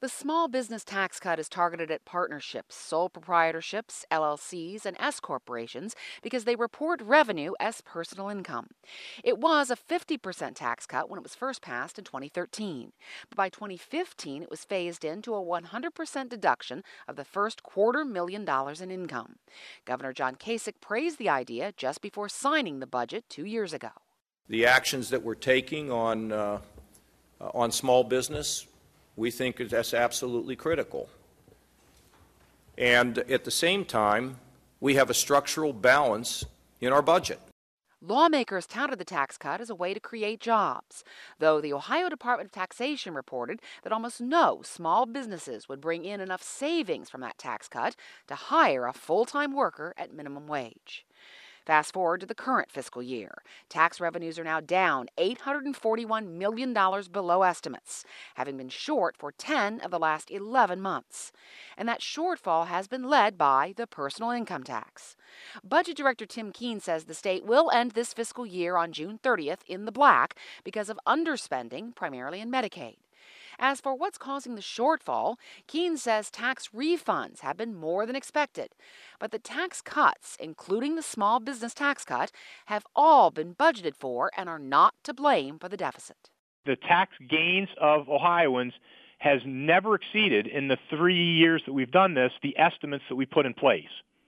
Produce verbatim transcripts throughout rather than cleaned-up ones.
The small business tax cut is targeted at partnerships, sole proprietorships, L L Cs, and S corporations because they report revenue as personal income. It was a fifty percent tax cut when it was first passed in twenty thirteen, but by twenty fifteen it was phased into a one hundred percent deduction of the first quarter million dollars in income. Governor John Kasich praised the idea just before signing the budget two years ago. The actions that we're taking on uh, on small business, we think that's absolutely critical. And at the same time, we have a structural balance in our budget. Lawmakers touted the tax cut as a way to create jobs, though the Ohio Department of Taxation reported that almost no small businesses would bring in enough savings from that tax cut to hire a full-time worker at minimum wage. Fast forward to the current fiscal year. Tax revenues are now down eight hundred forty-one million dollars below estimates, having been short for ten of the last eleven months. And that shortfall has been led by the personal income tax. Budget Director Tim Keene says the state will end this fiscal year on June thirtieth in the black because of underspending, primarily in Medicaid. As for what's causing the shortfall, Keene says tax refunds have been more than expected. But the tax cuts, including the small business tax cut, have all been budgeted for and are not to blame for the deficit. The tax gains of Ohioans has never exceeded, in the three years that we've done this, the estimates that we put in place.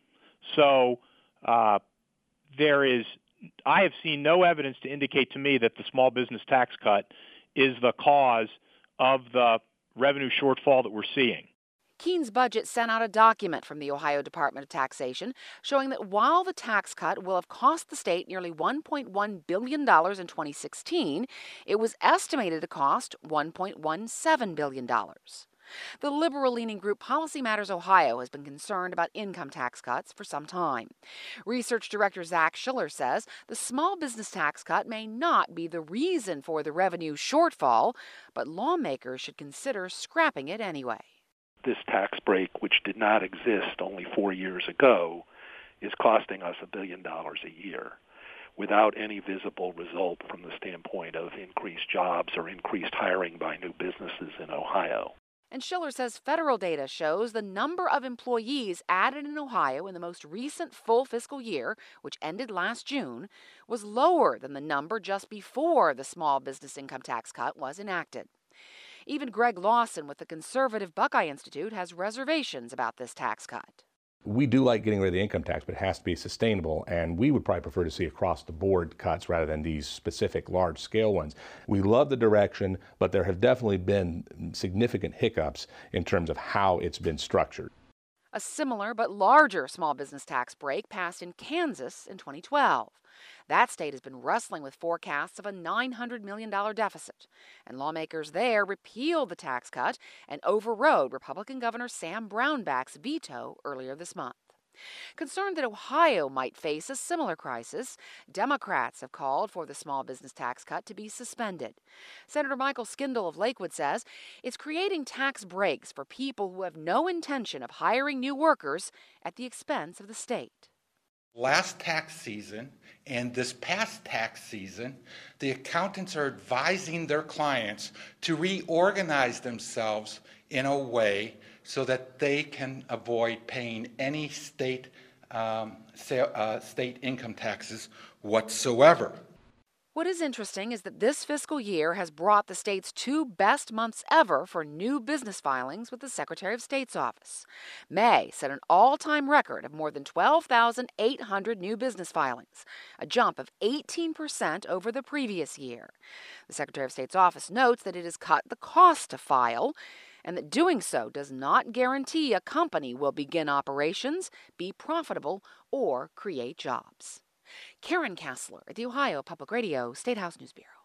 So uh, there is, I have seen no evidence to indicate to me that the small business tax cut is the cause of the revenue shortfall that we're seeing. Keene's budget sent out a document from the Ohio Department of Taxation showing that while the tax cut will have cost the state nearly one point one billion dollars in twenty sixteen, it was estimated to cost one point one seven billion dollars. The liberal-leaning group Policy Matters Ohio has been concerned about income tax cuts for some time. Research Director Zach Schiller says the small business tax cut may not be the reason for the revenue shortfall, but lawmakers should consider scrapping it anyway. This tax break, which did not exist only four years ago, is costing us a billion dollars a year without any visible result from the standpoint of increased jobs or increased hiring by new businesses in Ohio. And Schiller says federal data shows the number of employees added in Ohio in the most recent full fiscal year, which ended last June, was lower than the number just before the small business income tax cut was enacted. Even Greg Lawson with the conservative Buckeye Institute has reservations about this tax cut. We do like getting rid of the income tax, but it has to be sustainable, and we would probably prefer to see across-the-board cuts rather than these specific large-scale ones. We love the direction, but there have definitely been significant hiccups in terms of how it's been structured. A similar but larger small business tax break passed in Kansas in twenty twelve. That state has been wrestling with forecasts of a nine hundred million dollars deficit, and lawmakers there repealed the tax cut and overrode Republican Governor Sam Brownback's veto earlier this month. Concerned that Ohio might face a similar crisis, Democrats have called for the small business tax cut to be suspended. Senator Michael Skindle of Lakewood says it's creating tax breaks for people who have no intention of hiring new workers at the expense of the state. Last tax season and this past tax season, the accountants are advising their clients to reorganize themselves in a way so that they can avoid paying any state um, uh, state income taxes whatsoever. What is interesting is that this fiscal year has brought the state's two best months ever for new business filings with the Secretary of State's office. May set an all-time record of more than twelve thousand eight hundred new business filings, a jump of eighteen percent over the previous year. The Secretary of State's office notes that it has cut the cost to file, and that doing so does not guarantee a company will begin operations, be profitable, or create jobs. Karen Kassler at the Ohio Public Radio State House News Bureau.